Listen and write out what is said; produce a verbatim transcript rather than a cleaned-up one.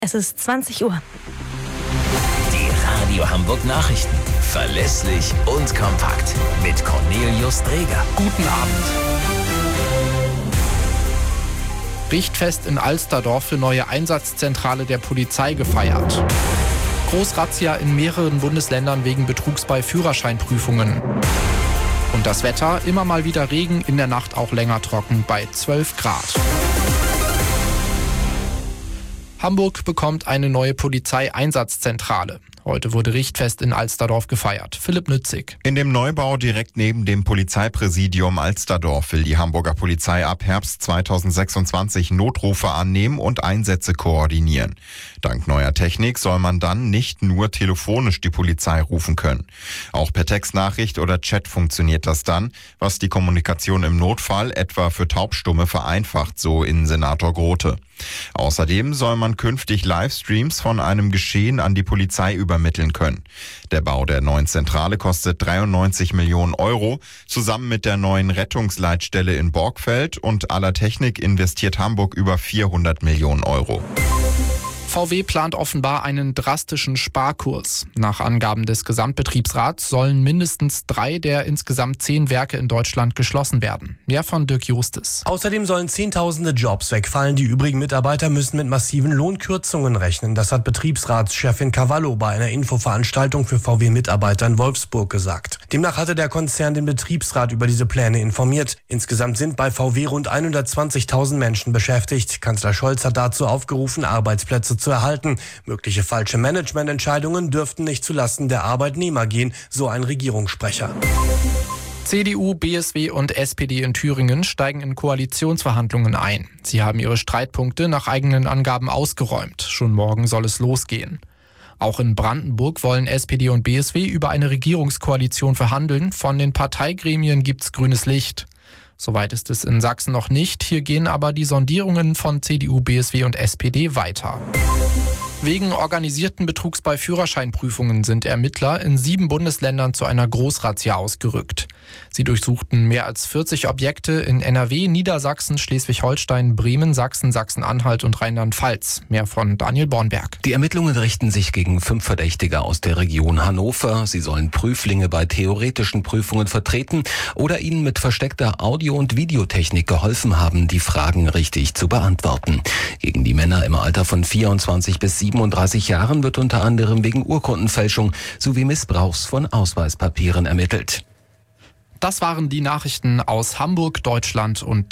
Es ist zwanzig Uhr. Die Radio Hamburg Nachrichten. Verlässlich und kompakt. Mit Cornelius Dreger. Guten Abend. Richtfest in Alsterdorf für neue Einsatzzentrale der Polizei gefeiert. Großrazzia in mehreren Bundesländern wegen Betrugs bei Führerscheinprüfungen. Und das Wetter, immer mal wieder Regen, in der Nacht auch länger trocken bei zwölf Grad. Hamburg bekommt eine neue Polizeieinsatzzentrale. Heute wurde Richtfest in Alsterdorf gefeiert. Philipp Nützig. In dem Neubau direkt neben dem Polizeipräsidium Alsterdorf will die Hamburger Polizei ab Herbst zweitausendsechsundzwanzig Notrufe annehmen und Einsätze koordinieren. Dank neuer Technik soll man dann nicht nur telefonisch die Polizei rufen können. Auch per Textnachricht oder Chat funktioniert das dann, was die Kommunikation im Notfall etwa für Taubstumme vereinfacht, so Innensenator Grote. Außerdem soll man künftig Livestreams von einem Geschehen an die Polizei übermitteln können. Der Bau der neuen Zentrale kostet dreiundneunzig Millionen Euro. Zusammen mit der neuen Rettungsleitstelle in Borgfeld und aller Technik investiert Hamburg über vierhundert Millionen Euro. V W plant offenbar einen drastischen Sparkurs. Nach Angaben des Gesamtbetriebsrats sollen mindestens drei der insgesamt zehn Werke in Deutschland geschlossen werden. Mehr von Dirk Justes. Außerdem sollen Zehntausende Jobs wegfallen. Die übrigen Mitarbeiter müssen mit massiven Lohnkürzungen rechnen. Das hat Betriebsratschefin Cavallo bei einer Infoveranstaltung für V W-Mitarbeiter in Wolfsburg gesagt. Demnach hatte der Konzern den Betriebsrat über diese Pläne informiert. Insgesamt sind bei V W rund hundertzwanzigtausend Menschen beschäftigt. Kanzler Scholz hat dazu aufgerufen, Arbeitsplätze zu erhalten. Mögliche falsche Managemententscheidungen dürften nicht zulasten der Arbeitnehmer gehen, so ein Regierungssprecher. C D U, B S W und S P D in Thüringen steigen in Koalitionsverhandlungen ein. Sie haben ihre Streitpunkte nach eigenen Angaben ausgeräumt. Schon morgen soll es losgehen. Auch in Brandenburg wollen S P D und B S W über eine Regierungskoalition verhandeln. Von den Parteigremien gibt's grünes Licht. Soweit ist es in Sachsen noch nicht. Hier gehen aber die Sondierungen von C D U, B S W und S P D weiter. Wegen organisierten Betrugs bei Führerscheinprüfungen sind Ermittler in sieben Bundesländern zu einer Großrazzia ausgerückt. Sie durchsuchten mehr als vierzig Objekte in N R W, Niedersachsen, Schleswig-Holstein, Bremen, Sachsen, Sachsen-Anhalt und Rheinland-Pfalz. Mehr von Daniel Bornberg. Die Ermittlungen richten sich gegen fünf Verdächtige aus der Region Hannover. Sie sollen Prüflinge bei theoretischen Prüfungen vertreten oder ihnen mit versteckter Audio- und Videotechnik geholfen haben, die Fragen richtig zu beantworten. Gegen die Männer im Alter von vierundzwanzig bis siebenunddreißig Jahren wird unter anderem wegen Urkundenfälschung sowie Missbrauchs von Ausweispapieren ermittelt. Das waren die Nachrichten aus Hamburg, Deutschland und